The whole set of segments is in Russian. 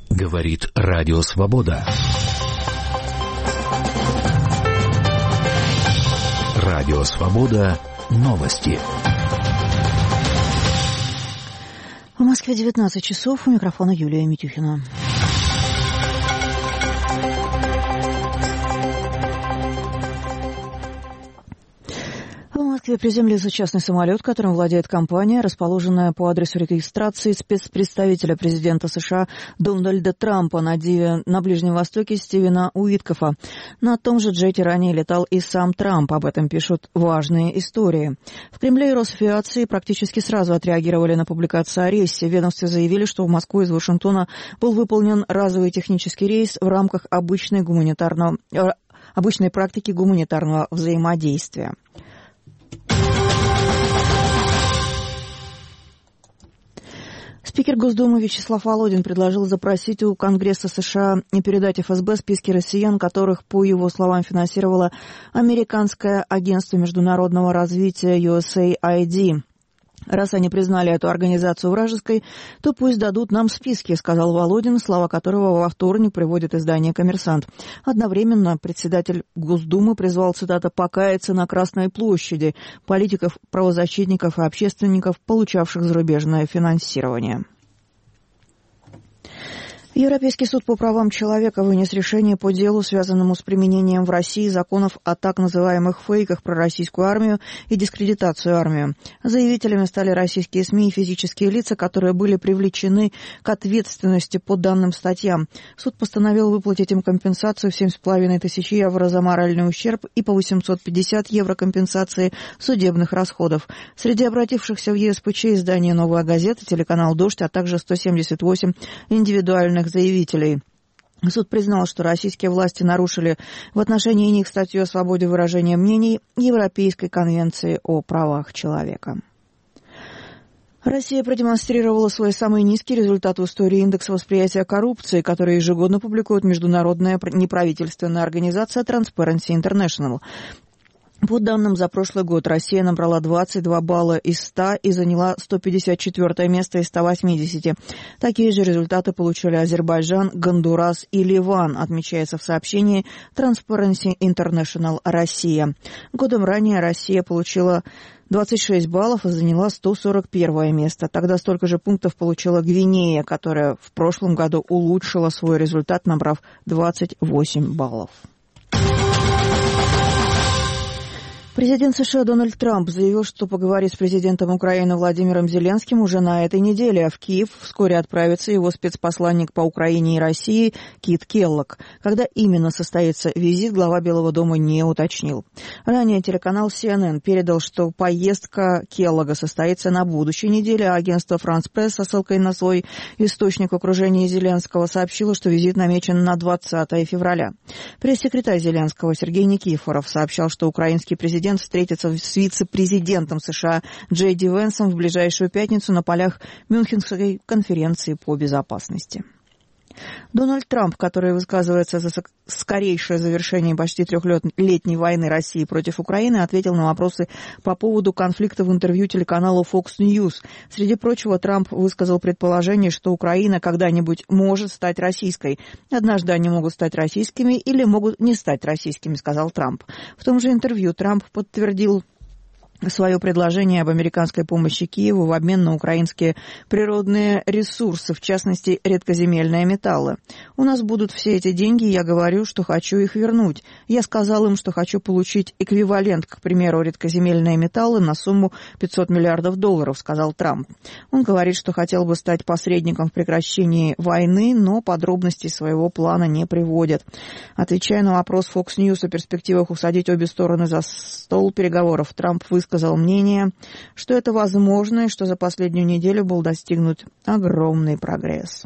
Говорит Радио Свобода. Радио Свобода. Новости. В Москве 19 часов. У микрофона Юлия Митюхина. В Москве приземлился частный самолет, которым владеет компания, расположенная по адресу регистрации спецпредставителя президента США Дональда Трампа на Ближнем Востоке Стивена Уиткофа. На том же джете ранее летал и сам Трамп. Об этом пишут важные истории. В Кремле и Росавиации практически сразу отреагировали на публикацию о рейсе. В ведомстве заявили, что в Москву из Вашингтона был выполнен разовый технический рейс в рамках обычной практики гуманитарного взаимодействия. Спикер Госдумы Вячеслав Володин предложил запросить у Конгресса США и передать ФСБ списки россиян, которых, по его словам, финансировало Американское агентство международного развития USAID. Раз они признали эту организацию вражеской, то пусть дадут нам списки, сказал Володин, слова которого во вторник приводит издание «Коммерсант». Одновременно председатель Госдумы призвал, цитата, «покаяться на Красной площади» политиков, правозащитников и общественников, получавших зарубежное финансирование. Европейский суд по правам человека вынес решение по делу, связанному с применением в России законов о так называемых фейках про российскую армию и дискредитацию армии. Заявителями стали российские СМИ и физические лица, которые были привлечены к ответственности по данным статьям. Суд постановил выплатить им компенсацию в 7,5 тысяч евро за моральный ущерб и по 850 евро компенсации судебных расходов. Среди обратившихся в ЕСПЧ издание «Новая газета», телеканал «Дождь», а также 178 индивидуальных заявителей. Суд признал, что российские власти нарушили в отношении них статью о свободе выражения мнений Европейской конвенции о правах человека. Россия продемонстрировала свой самый низкий результат в истории индекса восприятия коррупции, который ежегодно публикует международная неправительственная организация Transparency International. По данным за прошлый год, Россия набрала 22 балла из 100 и заняла 154 место из 180. Такие же результаты получили Азербайджан, Гондурас и Ливан, отмечается в сообщении Transparency International Россия. Годом ранее Россия получила 26 баллов и заняла 141 место. Тогда столько же пунктов получила Гвинея, которая в прошлом году улучшила свой результат, набрав 28 баллов. Президент США Дональд Трамп заявил, что поговорит с президентом Украины Владимиром Зеленским уже на этой неделе, а в Киев вскоре отправится его спецпосланник по Украине и России Кит Келлог. Когда именно состоится визит, глава Белого дома не уточнил. Ранее телеканал CNN передал, что поездка Келлога состоится на будущей неделе, а агентство France Press со ссылкой на свой источник в окружении Зеленского сообщило, что визит намечен на 20 февраля. Пресс-секретарь Зеленского Сергей Никифоров сообщал, что украинский президент встретится с вице-президентом США Джей Ди Венсом в ближайшую пятницу на полях Мюнхенской конференции по безопасности. Дональд Трамп, который высказывается за скорейшее завершение почти трехлетней войны России против Украины, ответил на вопросы по поводу конфликта в интервью телеканалу Fox News. Среди прочего, Трамп высказал предположение, что Украина когда-нибудь может стать российской. Однажды они могут стать российскими или могут не стать российскими, сказал Трамп. В том же интервью Трамп подтвердил свое предложение об американской помощи Киеву в обмен на украинские природные ресурсы, в частности, редкоземельные металлы. «У нас будут все эти деньги, я говорю, что хочу их вернуть. Я сказал им, что хочу получить эквивалент, к примеру, редкоземельные металлы на сумму $500 миллиардов», сказал Трамп. Он говорит, что хотел бы стать посредником в прекращении войны, но подробностей своего плана не приводит. Отвечая на вопрос Fox News о перспективах усадить обе стороны за стол переговоров, Трамп высказал мнение, что это возможно и что за последнюю неделю был достигнут огромный прогресс.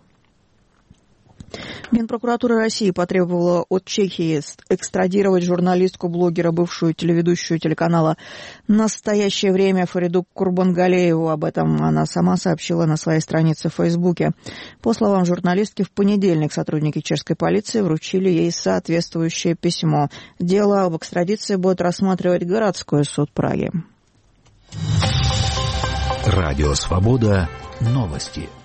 Генпрокуратура России потребовала от Чехии экстрадировать журналистку-блогера, бывшую телеведущую телеканала «Настоящее время» Фариду Курбангалееву. Об этом она сама сообщила на своей странице в Фейсбуке. По словам журналистки, в понедельник сотрудники чешской полиции вручили ей соответствующее письмо. Дело об экстрадиции будет рассматривать городской суд Праги. Радио Свобода. Новости.